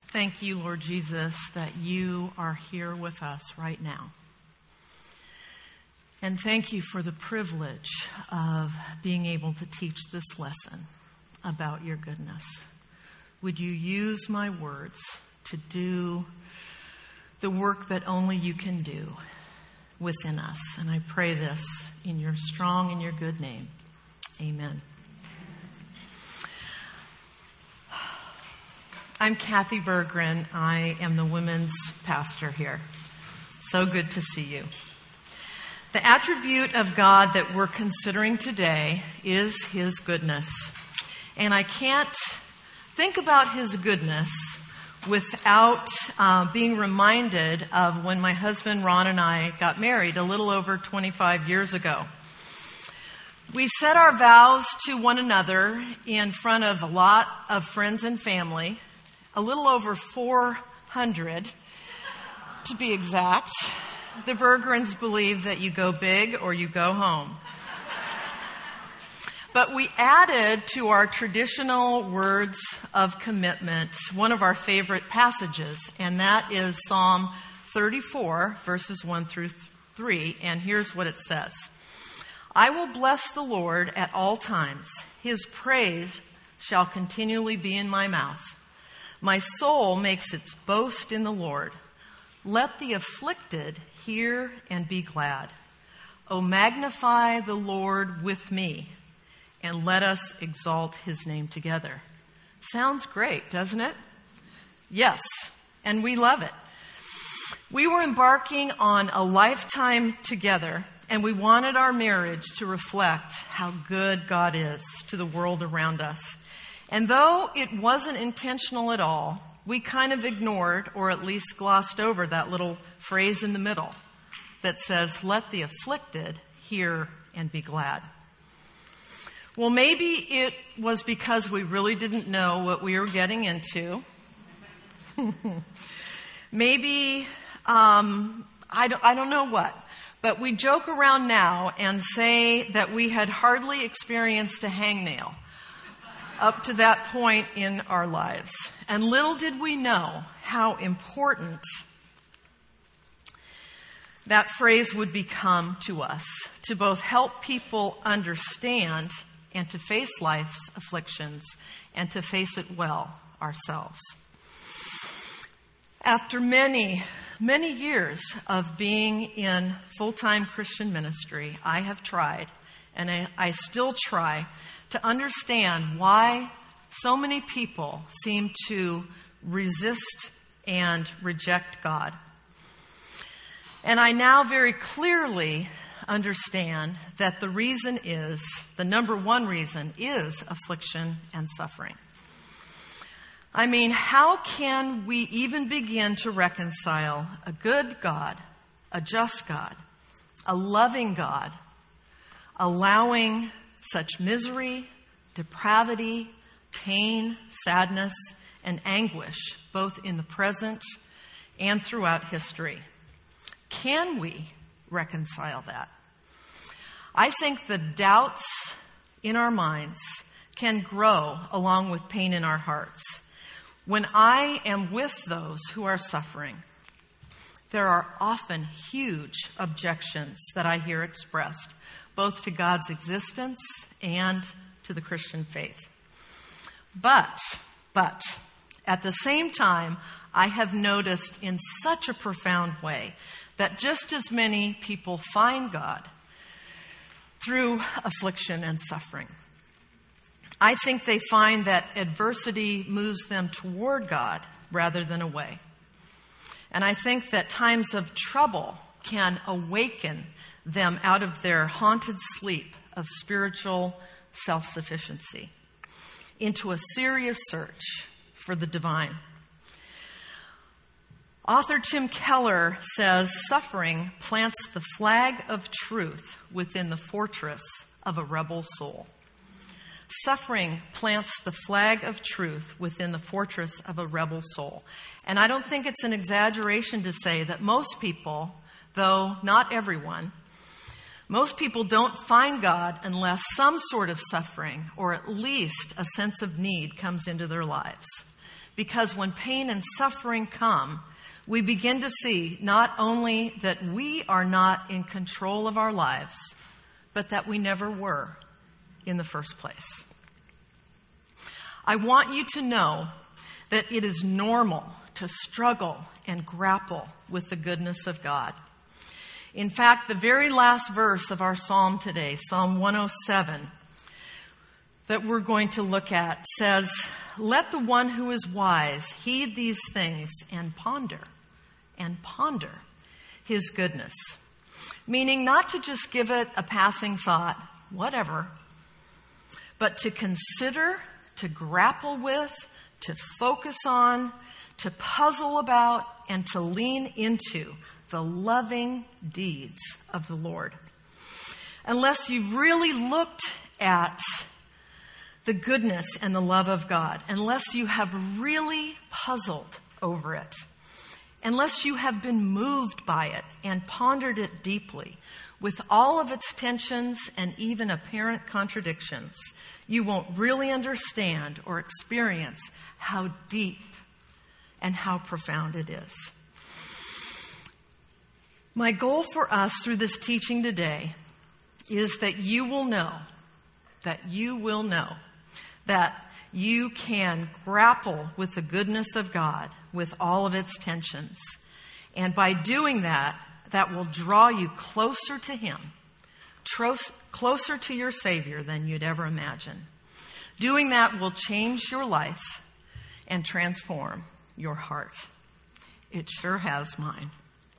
Thank you, Lord Jesus, that you are here with us right now. And thank you for the privilege of being able to teach this lesson about your goodness. Would you use my words to do the work that only you can do within us? And I pray this in your strong and your good name. Amen. I'm Kathy Berggren. I am the women's pastor here. So good to see you. The attribute of God that we're considering today is His goodness. And I can't think about His goodness without being reminded of when my husband Ron and I got married a little over 25 years ago. We said our vows to one another in front of a lot of friends and family, a little over 400 to be exact. The Berggrens believe that you go big or you go home. But we added to our traditional words of commitment one of our favorite passages, and that is Psalm 34, verses 1 through 3, and here's what it says. I will bless the Lord at all times. His praise shall continually be in my mouth. My soul makes its boast in the Lord. Let the afflicted hear and be glad. O magnify the Lord with me, and let us exalt His name together. Sounds great, doesn't it? Yes, and we love it. We were embarking on a lifetime together, and we wanted our marriage to reflect how good God is to the world around us. And though it wasn't intentional at all, we kind of ignored or at least glossed over that little phrase in the middle that says, let the afflicted hear and be glad. Well, maybe it was because we really didn't know what we were getting into. Maybe, I don't know what. But we joke around now and say that we had hardly experienced a hangnail up to that point in our lives. And little did we know how important that phrase would become to us, to both help people understand and to face life's afflictions and to face it well ourselves. After many, many years of being in full-time Christian ministry, I have tried, and I still try, to understand why so many people seem to resist and reject God. And I now very clearly understand that the number one reason is affliction and suffering. I mean, how can we even begin to reconcile a good God, a just God, a loving God, allowing such misery, depravity, pain, sadness, and anguish, both in the present and throughout history? Can we reconcile that? I think the doubts in our minds can grow along with pain in our hearts. When I am with those who are suffering, there are often huge objections that I hear expressed, both to God's existence and to the Christian faith. But, at the same time, I have noticed in such a profound way that just as many people find God through affliction and suffering, I think they find that adversity moves them toward God rather than away. And I think that times of trouble can awaken them out of their haunted sleep of spiritual self-sufficiency into a serious search for the divine. Author Tim Keller says suffering plants the flag of truth within the fortress of a rebel soul. Suffering plants the flag of truth within the fortress of a rebel soul. And I don't think it's an exaggeration to say that most people, though not everyone, most people don't find God unless some sort of suffering or at least a sense of need comes into their lives. because when pain and suffering come, we begin to see not only that we are not in control of our lives, but that we never were in the first place. I want you to know that it is normal to struggle and grapple with the goodness of God. In fact, the very last verse of our psalm today, Psalm 107, that we're going to look at says, "Let the one who is wise heed these things and ponder his goodness." Meaning not to just give it a passing thought, whatever, but to consider, to grapple with, to focus on, to puzzle about, and to lean into the loving deeds of the Lord. Unless you've really looked at the goodness and the love of God, unless you have really puzzled over it, unless you have been moved by it and pondered it deeply, with all of its tensions and even apparent contradictions, you won't really understand or experience how deep and how profound it is. My goal for us through this teaching today is that you will know that you can grapple with the goodness of God with all of its tensions. And by doing that, that will draw you closer to Him, closer to your Savior than you'd ever imagine. Doing that will change your life and transform your heart. It sure has mine.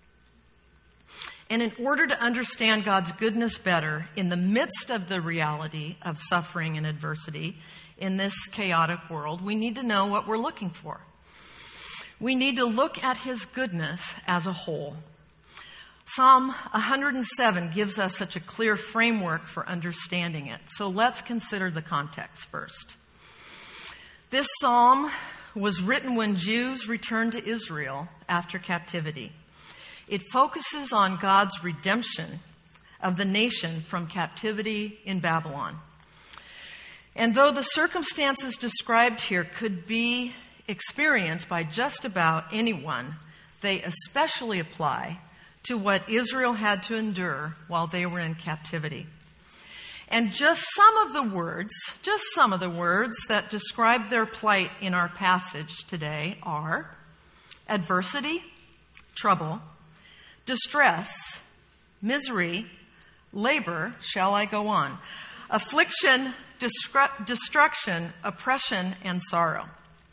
And in order to understand God's goodness better in the midst of the reality of suffering and adversity in this chaotic world, we need to know what we're looking for. We need to look at His goodness as a whole. Psalm 107 gives us such a clear framework for understanding it. So let's consider the context first. This psalm was written when Jews returned to Israel after captivity. It focuses on God's redemption of the nation from captivity in Babylon. And though the circumstances described here could be experienced by just about anyone, they especially apply to what Israel had to endure while they were in captivity. And just some of the words that describe their plight in our passage today are adversity, trouble, distress, misery, labor, shall I go on, affliction, destruction, oppression, and sorrow.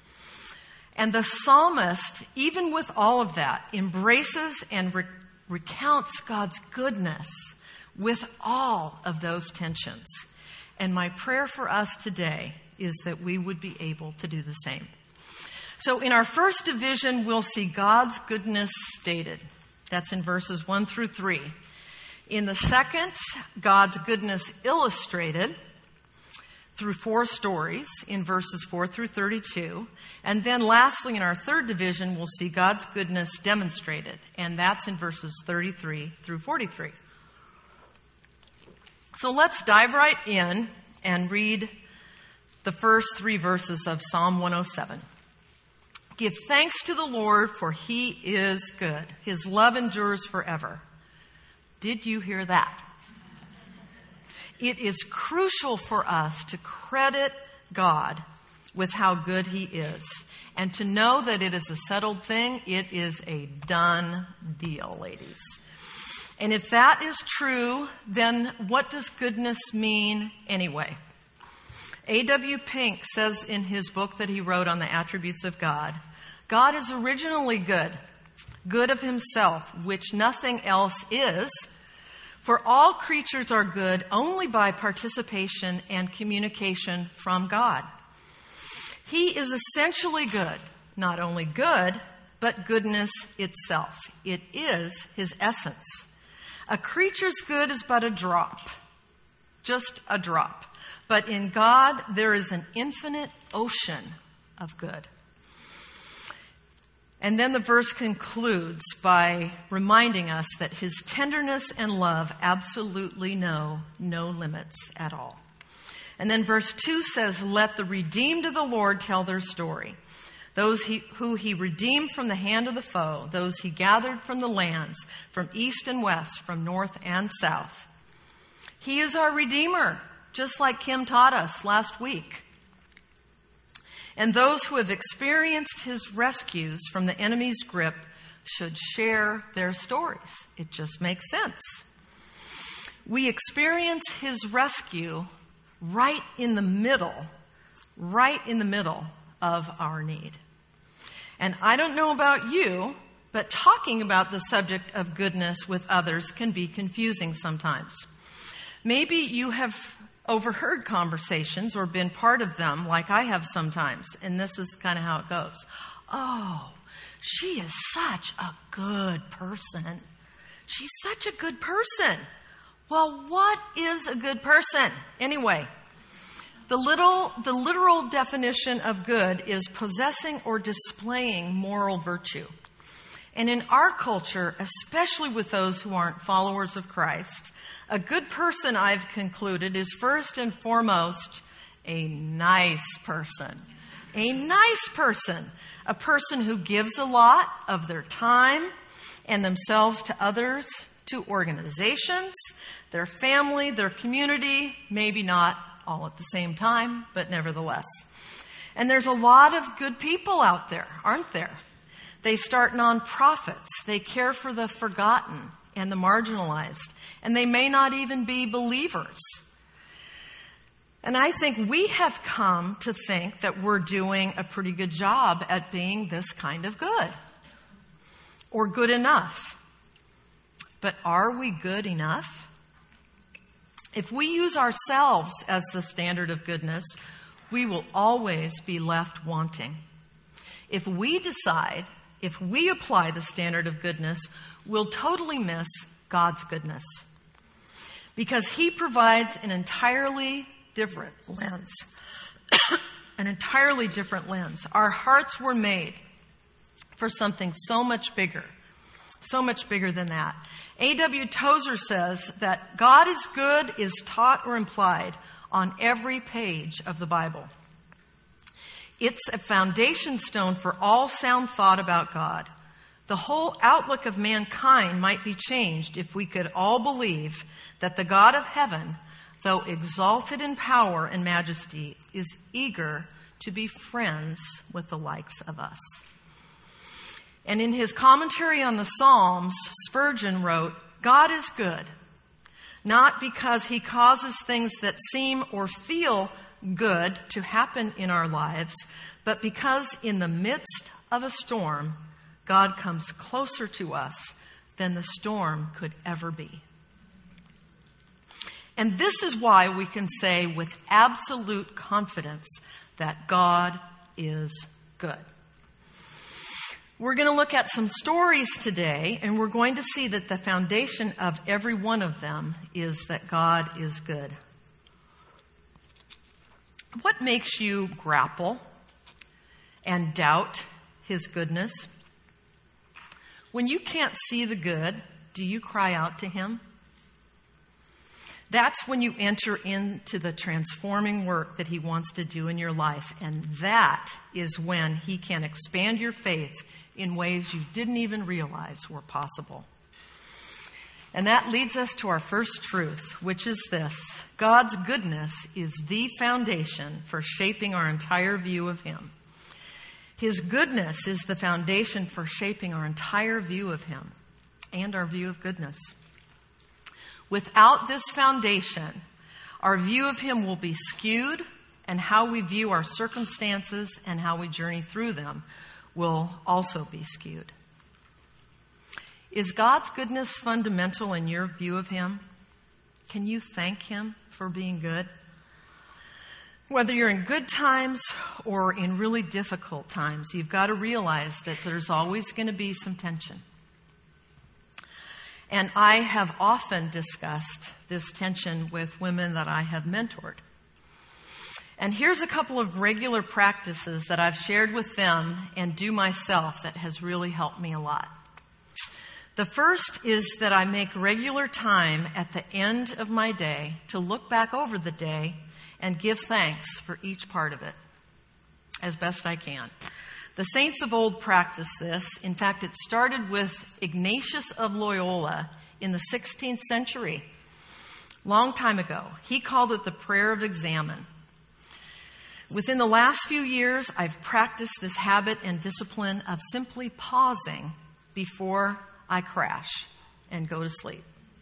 And the psalmist, even with all of that, embraces and recounts God's goodness with all of those tensions. And my prayer for us today is that we would be able to do the same. So in our first division, we'll see God's goodness stated. That's in verses 1 through 3. In the second, God's goodness illustrated through 4 stories in verses 4 through 32. And then lastly, in our third division, we'll see God's goodness demonstrated. And that's in verses 33 through 43. So let's dive right in and read the first 3 verses of Psalm 107. Give thanks to the Lord, for He is good. His love endures forever. Did you hear that? It is crucial for us to credit God with how good He is, and to know that it is a settled thing. It is a done deal, ladies. And if that is true, then what does goodness mean anyway? A.W. Pink says in his book that he wrote on the attributes of God, God is originally good, good of Himself, which nothing else is. For all creatures are good only by participation and communication from God. He is essentially good, not only good, but goodness itself. It is His essence. A creature's good is but a drop, just a drop. But in God, there is an infinite ocean of good. And then the verse concludes by reminding us that His tenderness and love absolutely know no limits at all. And then verse 2 says, let the redeemed of the Lord tell their story. who he redeemed from the hand of the foe, those he gathered from the lands, from east and west, from north and south. He is our Redeemer, just like Kim taught us last week. And those who have experienced his rescues from the enemy's grip should share their stories. It just makes sense. We experience his rescue right in the middle of our need. And I don't know about you, but talking about the subject of goodness with others can be confusing sometimes. Maybe you have overheard conversations or been part of them like I have sometimes, and this is kind of how it goes. Oh, she is such a good person. She's such a good person. Well, what is a good person? Anyway, the literal definition of good is possessing or displaying moral virtue. And in our culture, especially with those who aren't followers of Christ, a good person, I've concluded, is first and foremost a nice person. A nice person. A person who gives a lot of their time and themselves to others, to organizations, their family, their community, maybe not all at the same time, but nevertheless. And there's a lot of good people out there, aren't there? They start nonprofits. They care for the forgotten and the marginalized. And they may not even be believers. And I think we have come to think that we're doing a pretty good job at being this kind of good. Or good enough. But are we good enough? If we use ourselves as the standard of goodness, we will always be left wanting. If we apply the standard of goodness, we'll totally miss God's goodness. Because he provides an entirely different lens. An entirely different lens. Our hearts were made for something so much bigger than that. A.W. Tozer says that God is good is taught or implied on every page of the Bible. It's a foundation stone for all sound thought about God. The whole outlook of mankind might be changed if we could all believe that the God of heaven, though exalted in power and majesty, is eager to be friends with the likes of us. And in his commentary on the Psalms, Spurgeon wrote, God is good, not because he causes things that seem or feel good to happen in our lives, but because in the midst of a storm, God comes closer to us than the storm could ever be. And this is why we can say with absolute confidence that God is good. We're going to look at some stories today, and we're going to see that the foundation of every one of them is that God is good. What makes you grapple and doubt his goodness? When you can't see the good, do you cry out to him? That's when you enter into the transforming work that he wants to do in your life. And that is when he can expand your faith in ways you didn't even realize were possible. And that leads us to our first truth, which is this. God's goodness is the foundation for shaping our entire view of him. His goodness is the foundation for shaping our entire view of him and our view of goodness. Without this foundation, our view of him will be skewed, and how we view our circumstances and how we journey through them will also be skewed. Is God's goodness fundamental in your view of him? Can you thank him for being good? Whether you're in good times or in really difficult times, you've got to realize that there's always going to be some tension. And I have often discussed this tension with women that I have mentored. And here's a couple of regular practices that I've shared with them and do myself that has really helped me a lot. The first is that I make regular time at the end of my day to look back over the day and give thanks for each part of it as best I can. The saints of old practiced this. In fact, it started with Ignatius of Loyola in the 16th century, long time ago. He called it the prayer of examen. Within the last few years, I've practiced this habit and discipline of simply pausing before I crash and go to sleep.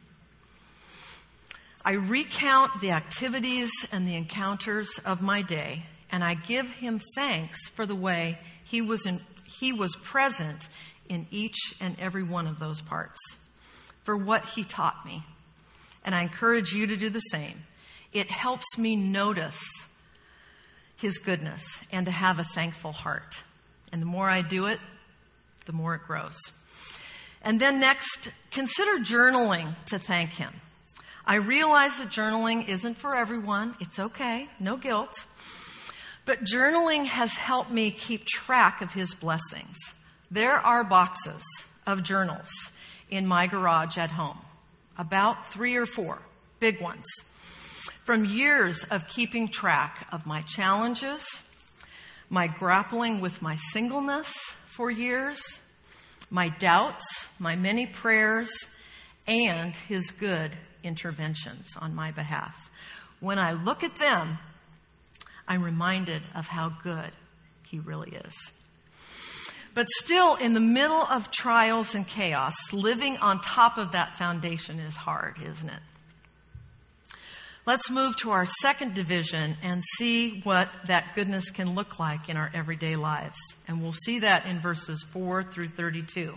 I recount the activities and the encounters of my day, and I give him thanks for the way he was present in each and every one of those parts, for what he taught me. And I encourage you to do the same. It helps me notice his goodness and to have a thankful heart. And the more I do it, the more it grows. And then next, consider journaling to thank him. I realize that journaling isn't for everyone. It's okay. No guilt. But journaling has helped me keep track of his blessings. There are boxes of journals in my garage at home, about 3 or 4 big ones, from years of keeping track of my challenges, my grappling with my singleness for years, my doubts, my many prayers, and his good interventions on my behalf. When I look at them, I'm reminded of how good he really is. But still, in the middle of trials and chaos, living on top of that foundation is hard, isn't it? Let's move to our second division and see what that goodness can look like in our everyday lives. And we'll see that in verses 4 through 32.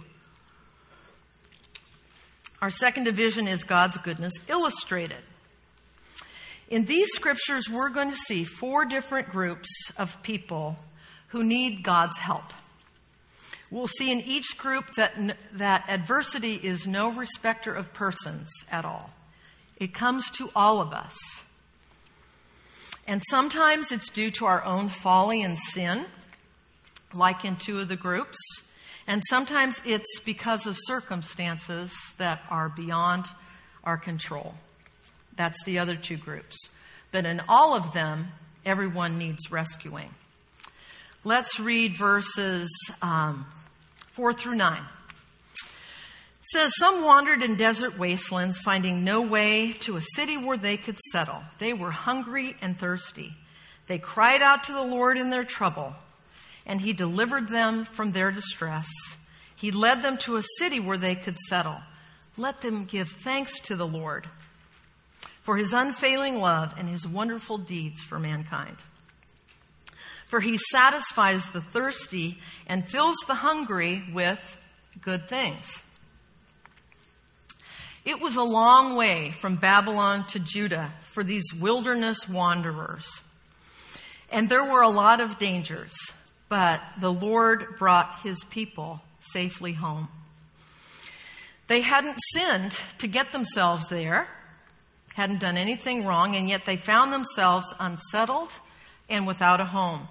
Our second division is God's goodness illustrated. In these scriptures, we're going to see 4 different groups of people who need God's help. We'll see in each group that adversity is no respecter of persons at all. It comes to all of us. And sometimes it's due to our own folly and sin, like in 2 of the groups. And sometimes it's because of circumstances that are beyond our control. That's the other 2 groups. But in all of them, everyone needs rescuing. Let's read verses 4 through 9. It says, some wandered in desert wastelands, finding no way to a city where they could settle. They were hungry and thirsty. They cried out to the Lord in their trouble, and he delivered them from their distress. He led them to a city where they could settle. Let them give thanks to the Lord for his unfailing love and his wonderful deeds for mankind. For he satisfies the thirsty and fills the hungry with good things. It was a long way from Babylon to Judah for these wilderness wanderers. And there were a lot of dangers, but the Lord brought his people safely home. They hadn't sinned to get themselves there, hadn't done anything wrong, and yet they found themselves unsettled and without a home.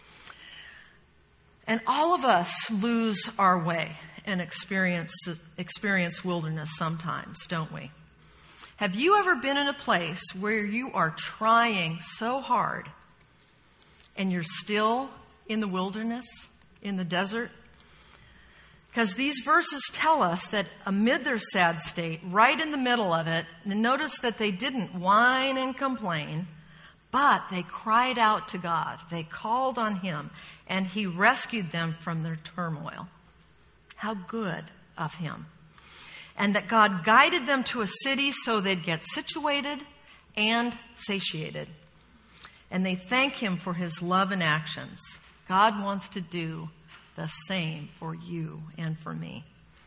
And all of us lose our way and experience wilderness sometimes, don't we? Have you ever been in a place where you are trying so hard and you're still in the wilderness, in the desert? Because these verses tell us that amid their sad state, right in the middle of it, and notice that they didn't whine and complain, but they cried out to God. They called on him, and he rescued them from their turmoil. How good of him. And that God guided them to a city so they'd get situated and satiated. And they thank him for his love and actions. God wants to do the same for you and for me.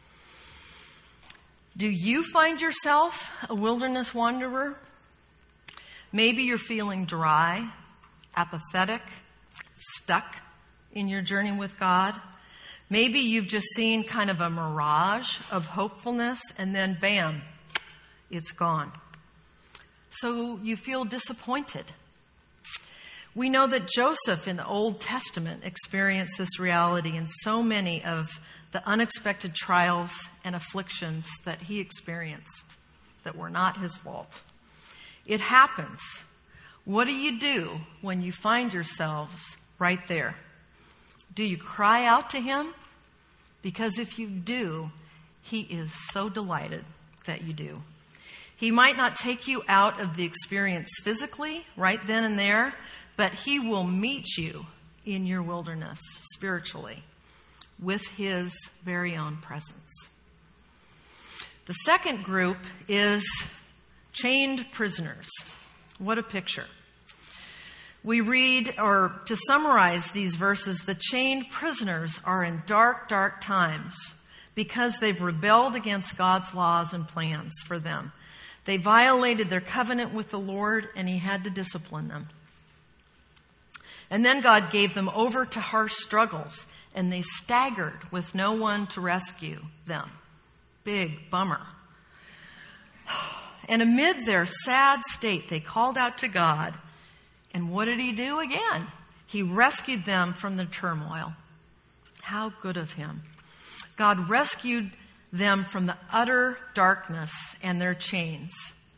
Do you find yourself a wilderness wanderer? Maybe you're feeling dry, apathetic, stuck in your journey with God. Maybe you've just seen kind of a mirage of hopefulness and then bam, it's gone. So you feel disappointed. We know that Joseph in the Old Testament experienced this reality in so many of the unexpected trials and afflictions that he experienced that were not his fault. It happens. What do you do when you find yourselves right there? Do you cry out to him? Because if you do, he is so delighted that you do. He might not take you out of the experience physically right then and there, but he will meet you in your wilderness spiritually with his very own presence. The second group is chained prisoners. What a picture. We read, or to summarize these verses, the chained prisoners are in dark, dark times because they've rebelled against God's laws and plans for them. They violated their covenant with the Lord, and he had to discipline them. And then God gave them over to harsh struggles, and they staggered with no one to rescue them. Big bummer. And amid their sad state, they called out to God. And what did he do again? He rescued them from the turmoil. How good of him. God rescued them from the utter darkness and their chains.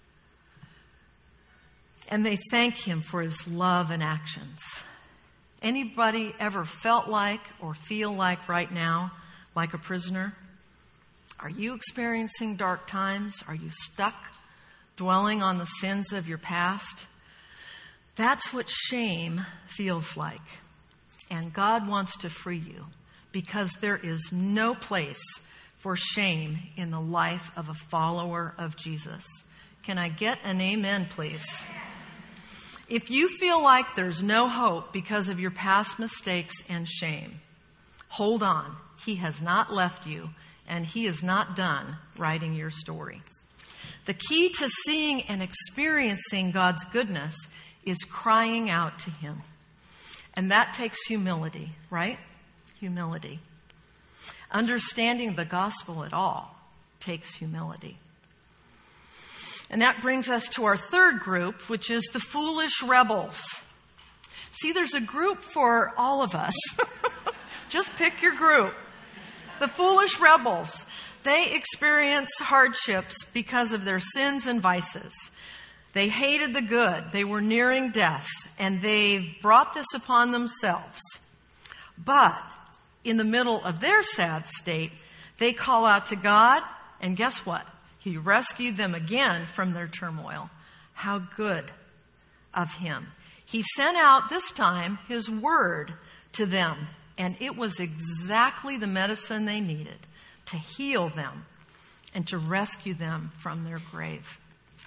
And they thank him for his love and actions. Anybody ever felt like or feel like right now, like a prisoner? Are you experiencing dark times? Are you stuck dwelling on the sins of your past? That's what shame feels like. And God wants to free you because there is no place for shame in the life of a follower of Jesus. Can I get an amen, please? If you feel like there's no hope because of your past mistakes and shame, hold on. He has not left you, and he is not done writing your story. The key to seeing and experiencing God's goodness is crying out to him. And that takes humility, right? Humility. Understanding the gospel at all takes humility. And that brings us to our third group, which is the foolish rebels. See, there's a group for all of us. Just pick your group. The foolish rebels. They experience hardships because of their sins and vices. They hated the good. They were nearing death, and they brought this upon themselves. But in the middle of their sad state, they call out to God, and guess what? He rescued them again from their turmoil. How good of him. He sent out this time his word to them, and it was exactly the medicine they needed to heal them and to rescue them from their grave.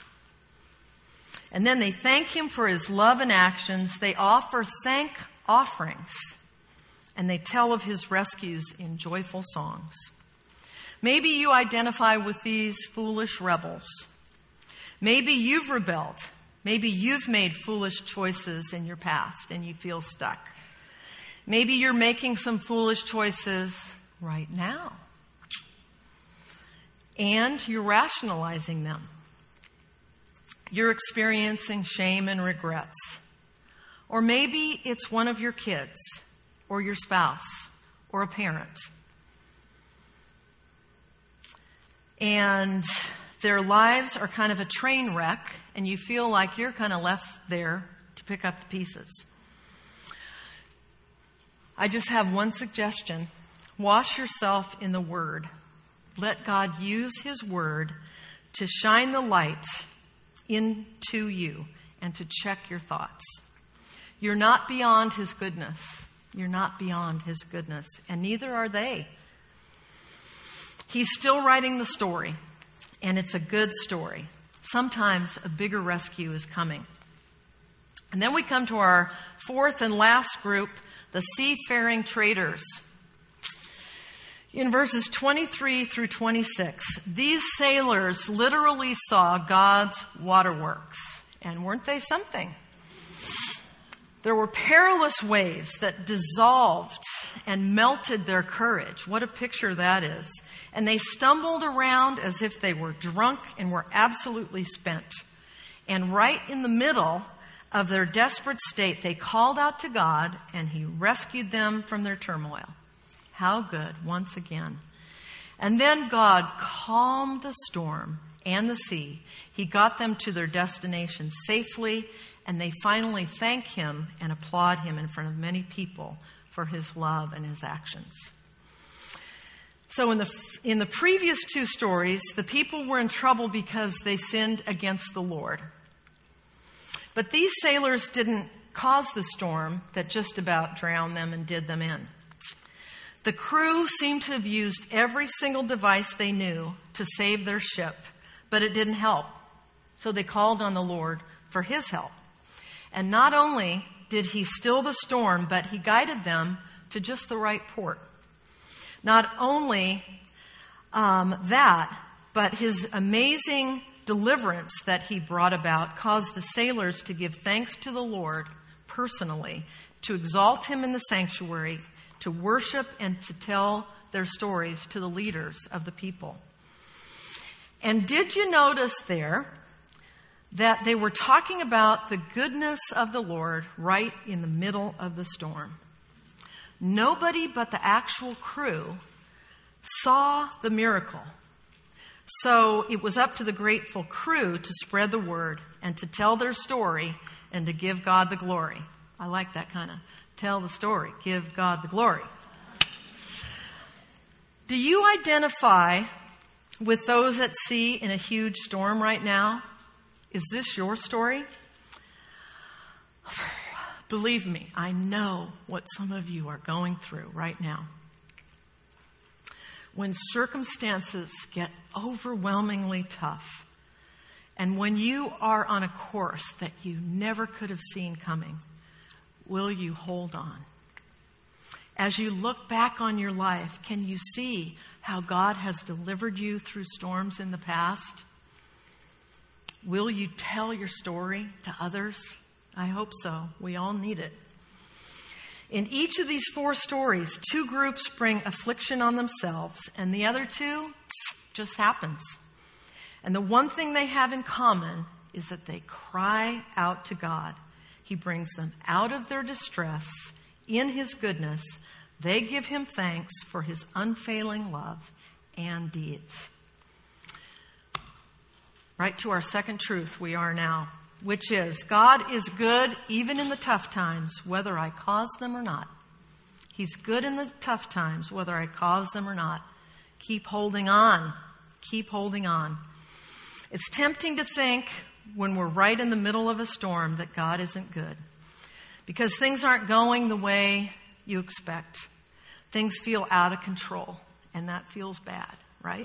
And then they thank him for his love and actions. They offer thank offerings, and they tell of his rescues in joyful songs. Maybe you identify with these foolish rebels. Maybe you've rebelled. Maybe you've made foolish choices in your past and you feel stuck. Maybe you're making some foolish choices right now. And you're rationalizing them. You're experiencing shame and regrets. Or maybe it's one of your kids, or your spouse, or a parent. And their lives are kind of a train wreck, and you feel like you're kind of left there to pick up the pieces. I just have one suggestion. Wash yourself in the Word. Let God use his Word to shine the light into you and to check your thoughts. You're not beyond his goodness. You're not beyond his goodness, and neither are they. He's still writing the story, and it's a good story. Sometimes a bigger rescue is coming. And then we come to our fourth and last group, the seafaring traders. In verses 23 through 26, these sailors literally saw God's waterworks. And weren't they something? There were perilous waves that dissolved and melted their courage. What a picture that is. And they stumbled around as if they were drunk and were absolutely spent. And right in the middle of their desperate state, they called out to God, and he rescued them from their turmoil. How good, once again. And then God calmed the storm and the sea. He got them to their destination safely, and they finally thank him and applaud him in front of many people for his love and his actions. So in the previous two stories, the people were in trouble because they sinned against the Lord. But these sailors didn't cause the storm that just about drowned them and did them in. The crew seemed to have used every single device they knew to save their ship, but it didn't help. So they called on the Lord for his help. And not only did he still the storm, but he guided them to just the right port. Not only that, but his amazing deliverance that he brought about caused the sailors to give thanks to the Lord personally, to exalt him in the sanctuary, to worship and to tell their stories to the leaders of the people. And did you notice there that they were talking about the goodness of the Lord right in the middle of the storm? Nobody but the actual crew saw the miracle. So it was up to the grateful crew to spread the word and to tell their story and to give God the glory. I like that kind of tell the story, give God the glory. Do you identify with those at sea in a huge storm right now? Is this your story? Believe me, I know what some of you are going through right now. When circumstances get overwhelmingly tough, and when you are on a course that you never could have seen coming, will you hold on? As you look back on your life, can you see how God has delivered you through storms in the past? Will you tell your story to others? I hope so. We all need it. In each of these four stories, two groups bring affliction on themselves, and the other two just happens. And the one thing they have in common is that they cry out to God. He brings them out of their distress in his goodness. They give him thanks for his unfailing love and deeds. Right to our second truth we are now, which is God is good even in the tough times, whether I cause them or not. He's good in the tough times, whether I cause them or not. Keep holding on. Keep holding on. It's tempting to think when we're right in the middle of a storm that God isn't good, because things aren't going the way you expect. Things feel out of control, and that feels bad, right?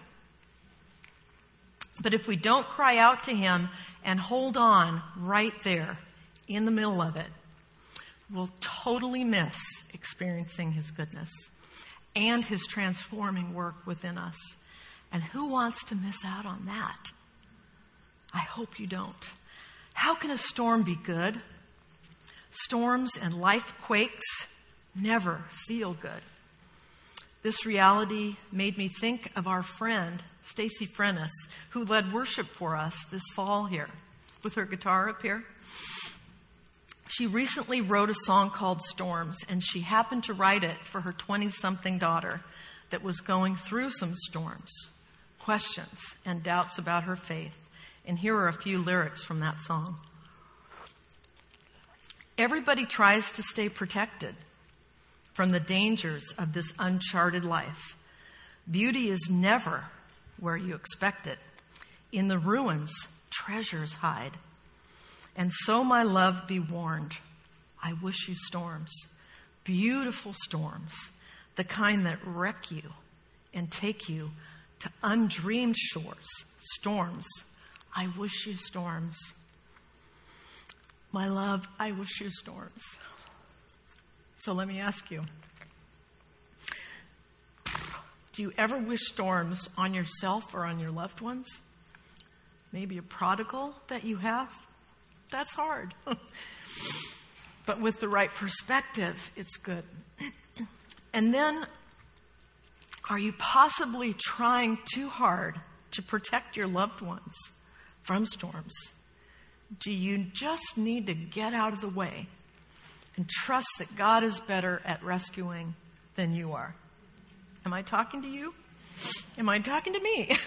But if we don't cry out to him and hold on right there in the middle of it, we'll totally miss experiencing his goodness and his transforming work within us. And who wants to miss out on that? I hope you don't. How can a storm be good? Storms and life quakes never feel good. This reality made me think of our friend, Stacy Frennis, who led worship for us this fall here with her guitar up here. She recently wrote a song called Storms, and she happened to write it for her 20-something daughter that was going through some storms, questions, and doubts about her faith. And here are a few lyrics from that song. Everybody tries to stay protected from the dangers of this uncharted life. Beauty is never where you expect it. In the ruins, treasures hide. And so, my love, be warned. I wish you storms, beautiful storms, the kind that wreck you and take you to undreamed shores. Storms, I wish you storms. My love, I wish you storms. So let me ask you, do you ever wish storms on yourself or on your loved ones? Maybe a prodigal that you have? That's hard. But with the right perspective, it's good. And then, are you possibly trying too hard to protect your loved ones from storms? Do you just need to get out of the way and trust that God is better at rescuing than you are? Am I talking to you? Am I talking to me?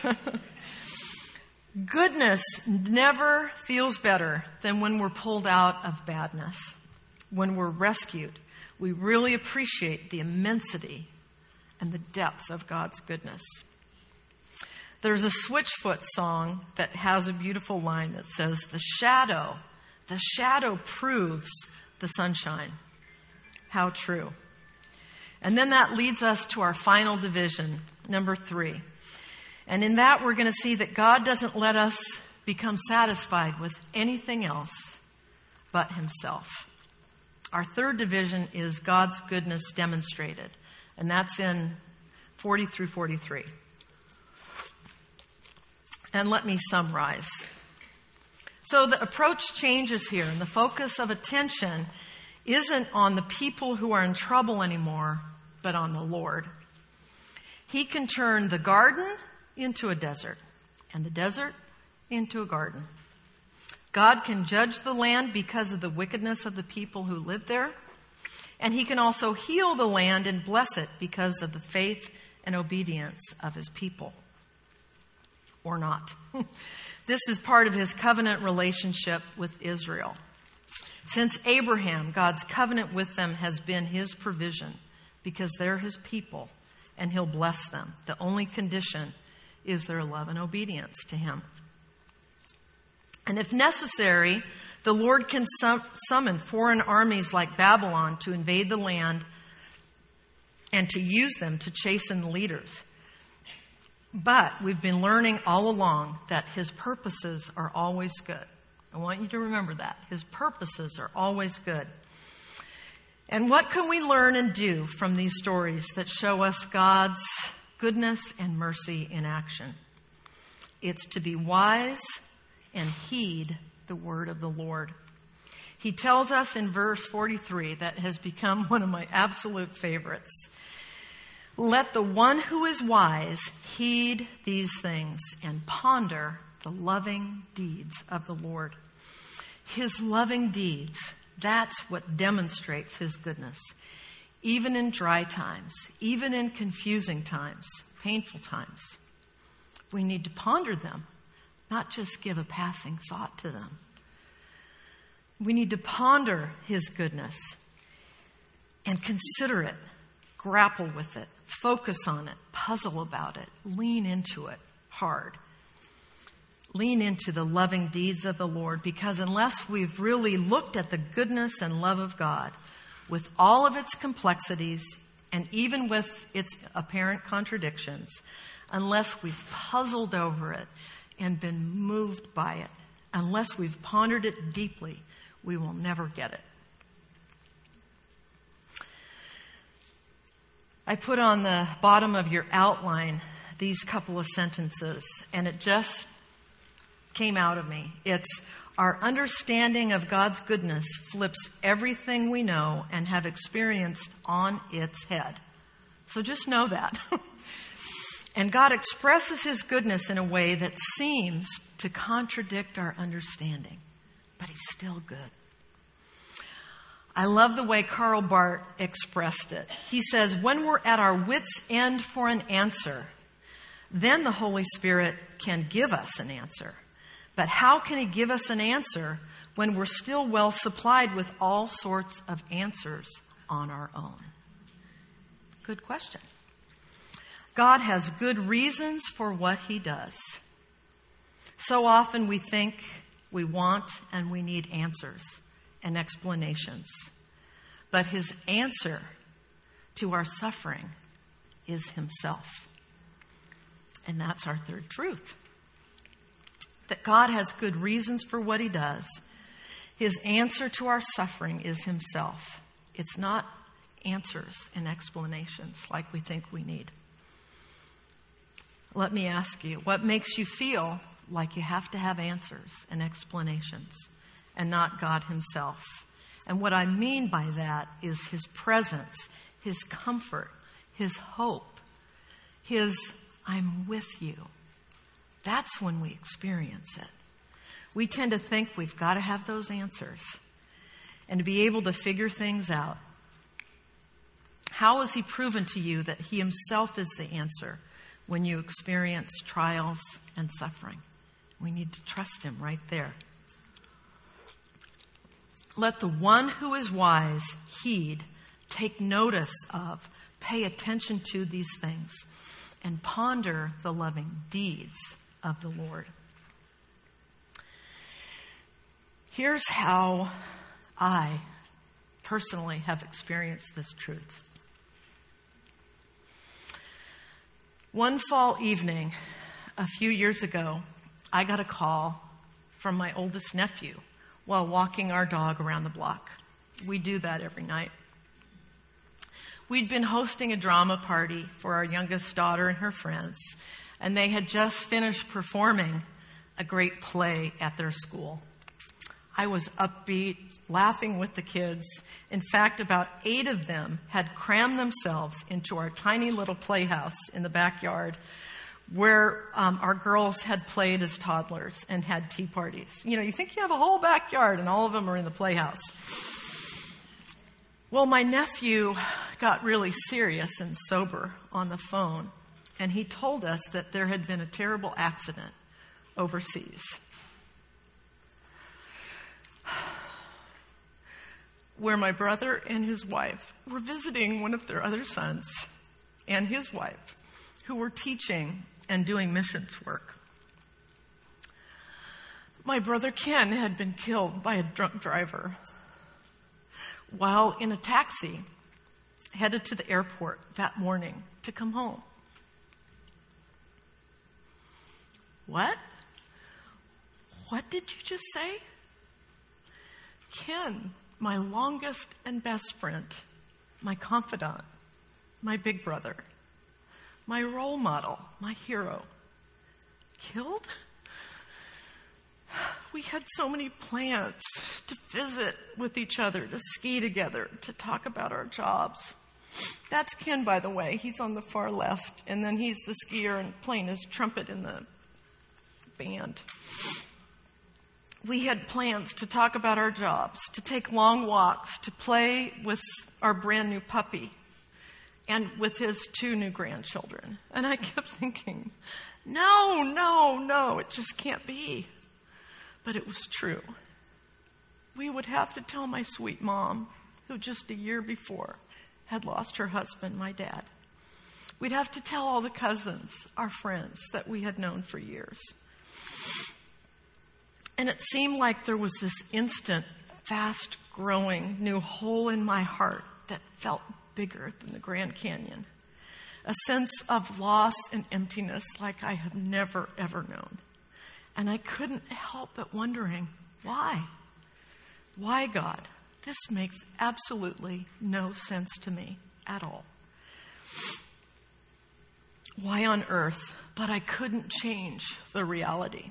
Goodness never feels better than when we're pulled out of badness, when we're rescued, we really appreciate the immensity and the depth of God's goodness. There's a Switchfoot song that has a beautiful line that says, the shadow proves the sunshine. How true. And then that leads us to our final division, number 3. And in that, we're going to see that God doesn't let us become satisfied with anything else but himself. Our third division is God's goodness demonstrated. And that's in 40 through 43. And let me summarize. So the approach changes here, and the focus of attention isn't on the people who are in trouble anymore, but on the Lord. He can turn the garden into a desert, and the desert into a garden. God can judge the land because of the wickedness of the people who live there, and he can also heal the land and bless it because of the faith and obedience of his people. Or not. This is part of his covenant relationship with Israel. Since Abraham, God's covenant with them has been his provision because they're his people and he'll bless them. The only condition is their love and obedience to him. And if necessary, the Lord can summon foreign armies like Babylon to invade the land and to use them to chasten the leaders. But we've been learning all along that his purposes are always good. I want you to remember that. His purposes are always good. And what can we learn and do from these stories that show us God's goodness and mercy in action? It's to be wise and heed the word of the Lord. He tells us in verse 43 that has become one of my absolute favorites. Let the one who is wise heed these things and ponder the loving deeds of the Lord. His loving deeds, that's what demonstrates his goodness. Even in dry times, even in confusing times, painful times, we need to ponder them, not just give a passing thought to them. We need to ponder his goodness and consider it, grapple with it, focus on it, puzzle about it, lean into it hard. Lean into the loving deeds of the Lord, because unless we've really looked at the goodness and love of God with all of its complexities and even with its apparent contradictions, unless we've puzzled over it and been moved by it, unless we've pondered it deeply, we will never get it. I put on the bottom of your outline these couple of sentences, and it just came out of me. It's our understanding of God's goodness flips everything we know and have experienced on its head. So just know that. And God expresses his goodness in a way that seems to contradict our understanding, but he's still good. I love the way Karl Barth expressed it. He says, when we're at our wits' end for an answer, then the Holy Spirit can give us an answer. But how can he give us an answer when we're still well supplied with all sorts of answers on our own? Good question. God has good reasons for what he does. So often we think we want and we need answers and explanations. But his answer to our suffering is himself. And that's our third truth. That God has good reasons for what he does. His answer to our suffering is himself. It's not answers and explanations like we think we need. Let me ask you, what makes you feel like you have to have answers and explanations and not God himself? And what I mean by that is his presence, his comfort, his hope, his I'm with you. That's when we experience it. We tend to think we've got to have those answers and to be able to figure things out. How has he proven to you that he himself is the answer when you experience trials and suffering? We need to trust him right there. Let the one who is wise heed take notice of, pay attention to these things, and ponder the loving deeds of the Lord. Here's how I personally have experienced this truth. One fall evening, a few years ago, I got a call from my oldest nephew while walking our dog around the block. We do that every night. We'd been hosting a drama party for our youngest daughter and her friends, and they had just finished performing a great play at their school. I was upbeat, laughing with the kids. In fact, about 8 of them had crammed themselves into our tiny little playhouse in the backyard where our girls had played as toddlers and had tea parties. You know, you think you have a whole backyard and all of them are in the playhouse. Well, my nephew got really serious and sober on the phone, and he told us that there had been a terrible accident overseas. Where my brother and his wife were visiting one of their other sons and his wife, who were teaching and doing missions work. My brother Ken had been killed by a drunk driver while in a taxi headed to the airport that morning to come home. What? What did you just say? Ken, my longest and best friend, my confidant, my big brother, my role model, my hero, killed? We had so many plans to visit with each other, to ski together, to talk about our jobs. That's Ken, by the way. He's on the far left, and then he's the skier and playing his trumpet in the band. We had plans to talk about our jobs, to take long walks, to play with our brand new puppy, and with his 2 new grandchildren. And I kept thinking, no, it just can't be. But it was true. We would have to tell my sweet mom, who just a year before had lost her husband, my dad. We'd have to tell all the cousins, our friends that we had known for years. And it seemed like there was this instant, fast-growing new hole in my heart that felt bigger than the Grand Canyon. A sense of loss and emptiness like I have never, ever known. And I couldn't help but wondering, why? Why, God? This makes absolutely no sense to me at all. Why on earth? But I couldn't change the reality.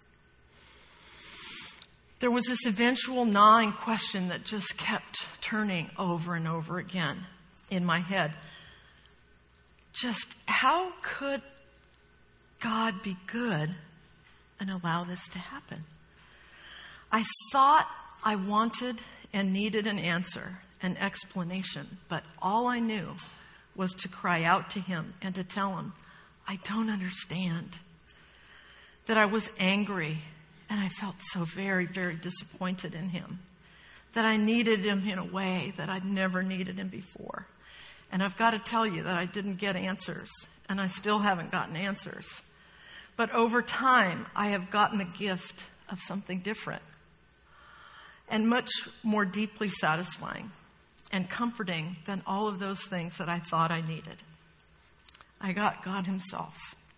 There was this eventual gnawing question that just kept turning over and over again in my head. Just how could God be good and allow this to happen? I thought I wanted and needed an answer, an explanation, but all I knew was to cry out to him and to tell him, I don't understand. That I was angry and I felt so very, very disappointed in him. That I needed him in a way that I'd never needed him before. And I've got to tell you that I didn't get answers, and I still haven't gotten answers. But over time, I have gotten the gift of something different and much more deeply satisfying and comforting than all of those things that I thought I needed. I got God himself.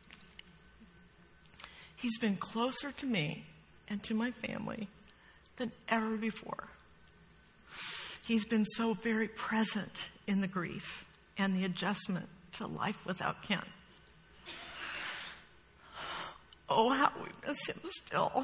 He's been closer to me and to my family than ever before. He's been so very present in the grief and the adjustment to life without Ken. Oh, how we miss him still.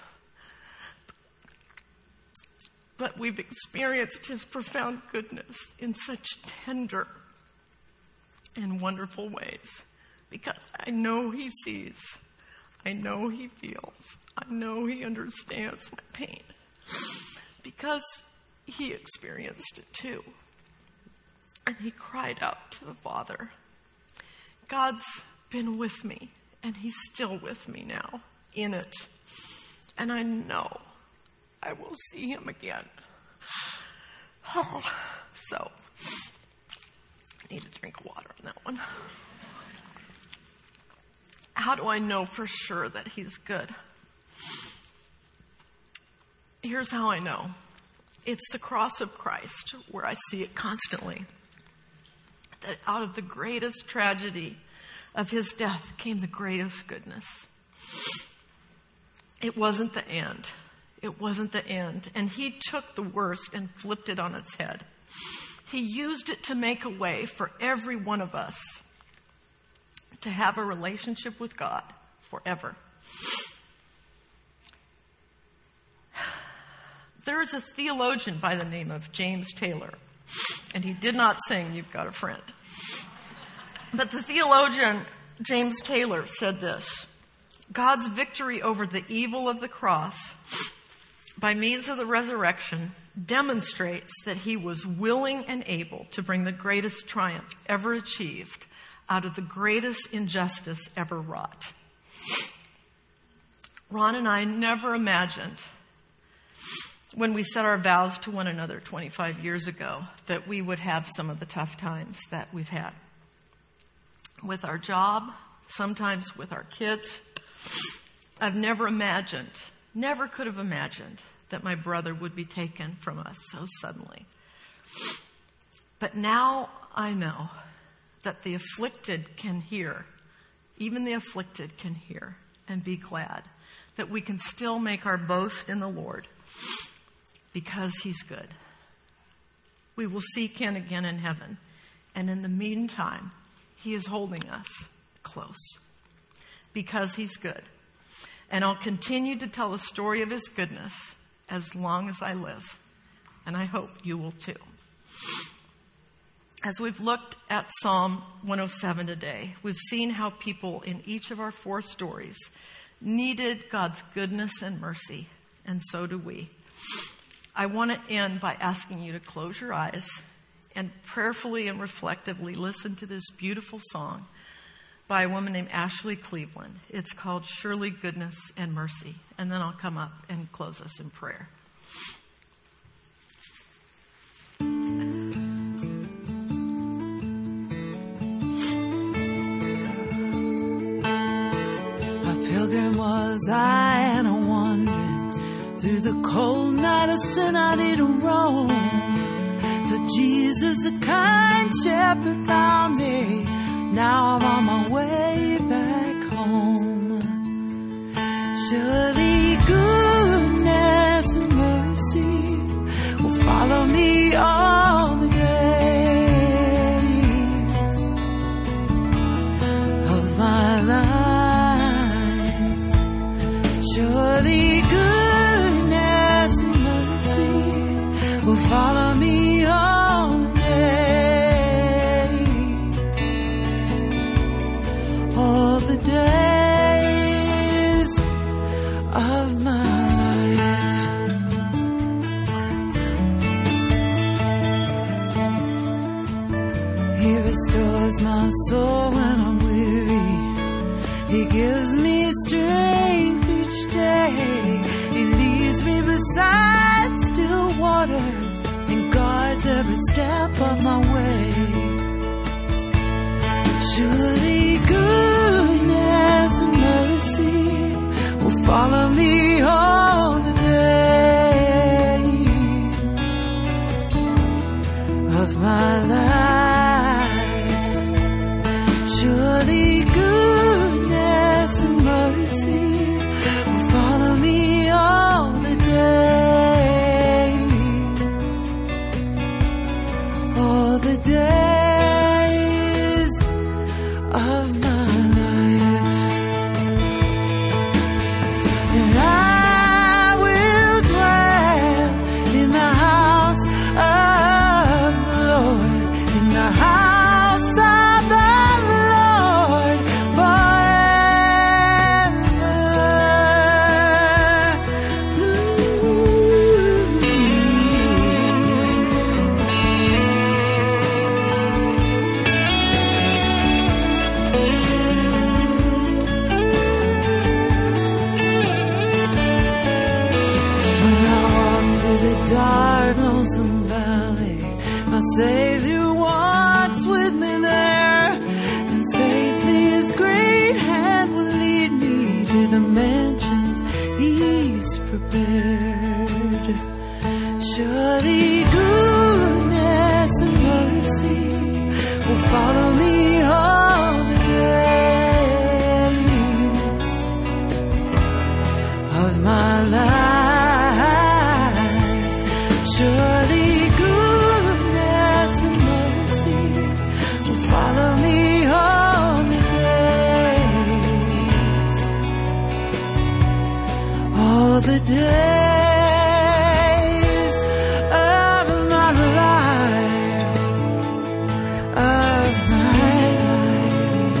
But we've experienced his profound goodness in such tender and wonderful ways. Because I know he sees. I know he feels. I know he understands my pain. Because he experienced it too. And he cried out to the Father. God's been with me. And he's still with me now, in it. And I know I will see him again. Oh, so need a drink of water on that one. How do I know for sure that he's good? Here's how I know. It's the cross of Christ where I see it constantly. That out of the greatest tragedy of his death came the greatest goodness. It wasn't the end. It wasn't the end. And he took the worst and flipped it on its head. He used it to make a way for every one of us to have a relationship with God forever. There is a theologian by the name of James Taylor, and he did not sing "You've Got a Friend." But the theologian James Taylor said this: God's victory over the evil of the cross by means of the resurrection demonstrates that he was willing and able to bring the greatest triumph ever achieved out of the greatest injustice ever wrought. Ron and I never imagined, when we set our vows to one another 25 years ago, that we would have some of the tough times that we've had. With our job, sometimes with our kids. I've never could have imagined that my brother would be taken from us so suddenly. But now I know that the afflicted can hear, even the afflicted can hear and be glad that we can still make our boast in the Lord because he's good. We will see Ken again in heaven. And in the meantime, he is holding us close because he's good. And I'll continue to tell the story of his goodness as long as I live. And I hope you will too. As we've looked at Psalm 107 today, we've seen how people in each of our 4 stories needed God's goodness and mercy, and so do we. I want to end by asking you to close your eyes and prayerfully and reflectively listen to this beautiful song by a woman named Ashley Cleveland. It's called Surely Goodness and Mercy. And then I'll come up and close us in prayer. Pilgrim was I and a wandering through the cold night of sin. I didn't roam till Jesus, the kind shepherd, found me. Now I'm on my way back home. Surely goodness and mercy will follow me all the days of my life. Surely goodness and mercy will follow me all the days, all the days of my life. He restores my soul when I'm weary. He gives me strength each day. He leads me beside still waters and guards every step of my way. Surely goodness and mercy will follow me all the days of my life. Surely goodness and mercy will follow me all the days of my life. days of my life, of my life.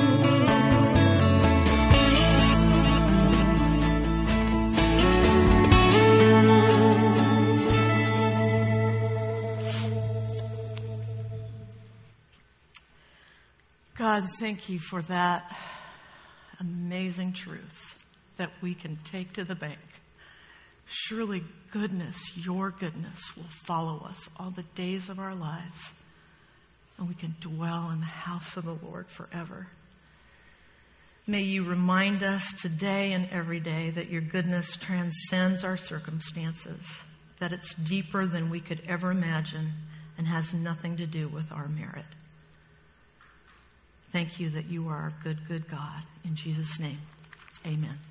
God, thank you for that amazing truth that we can take to the bank. Surely goodness, your goodness, will follow us all the days of our lives, and we can dwell in the house of the Lord forever. May you remind us today and every day that your goodness transcends our circumstances, that it's deeper than we could ever imagine and has nothing to do with our merit. Thank you that you are our good, good God. In Jesus' name, amen.